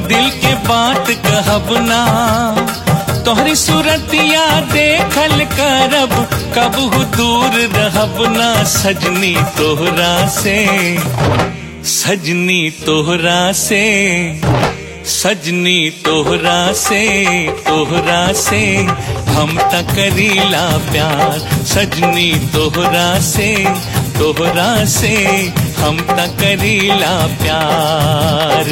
दिल के बात कहब ना, तोहरी सूरतिया देखल करब, कबहू दूर रहब ना सजनी तोहरा से, सजनी तोहरा से, सजनी तोहरा से, तोहरा से हम त करीला प्यार, सजनी तोहरा से, तोहरा से हम त करीला प्यार।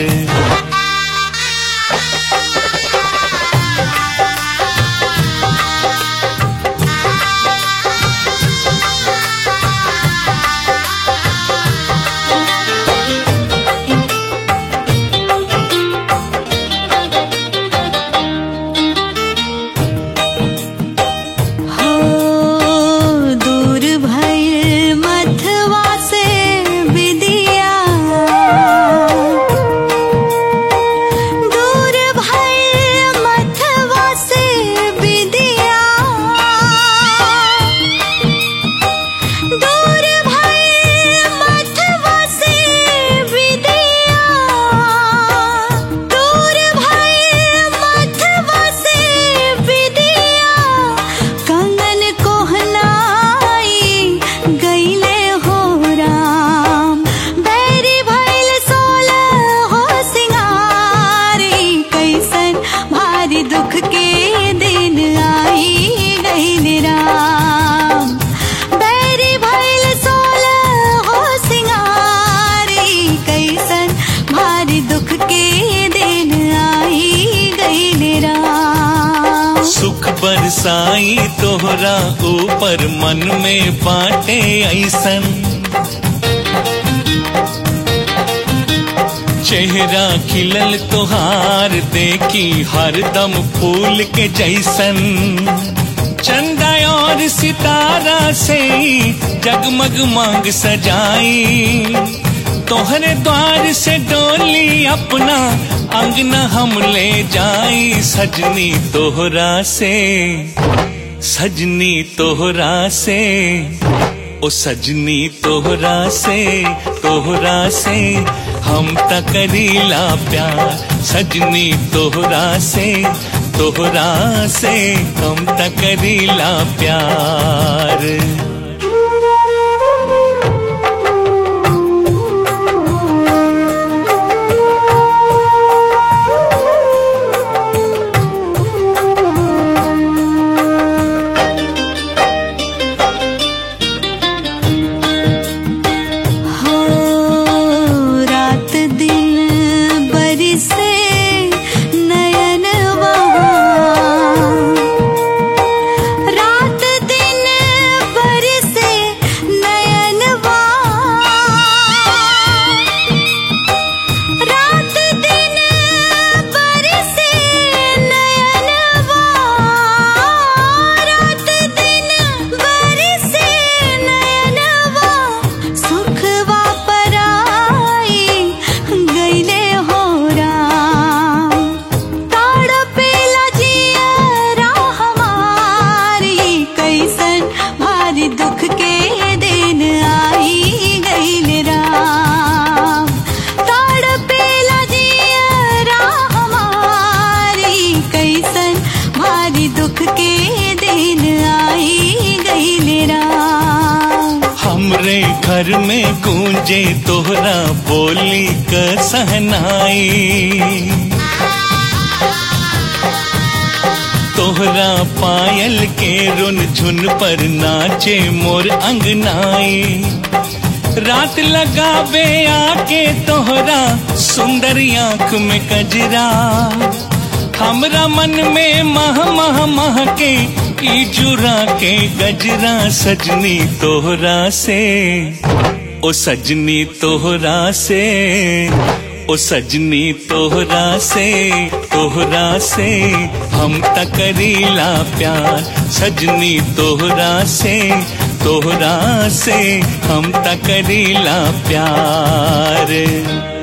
बरसाई तोहरा ऊपर मन में बाटे ऐसन, चेहरा खिलल तोहार देखी हरदम फूल के जैसन, चंदा और सितारा से जगमग मांग सजाई, तोहरे द्वार से डोली अपना अंगना हम ले जाई, सजनी तोहरा से, सजनी तोहरा से, ओ सजनी तोहरा से, तोहरा से हम त करीला प्यार, सजनी तोहरा से, तोहरा से हम त करीला प्यार। घर में गूंजे तोहरा बोली क सहनाई, तोहरा पायल के रुन झुन पर नाचे मोर अंगनाई, रात लगावे आके तोहरा सुंदर आँख में कजरा, हमरा मन में मह मह मह के ई जुरा के गजरा, सजनी तोहरा से, ओ सजनी तोहरा से, ओ सजनी तोहरा से, तोहरा से हम त करीला प्यार, सजनी तोहरा से, तोहरा से हम त करीला प्यार।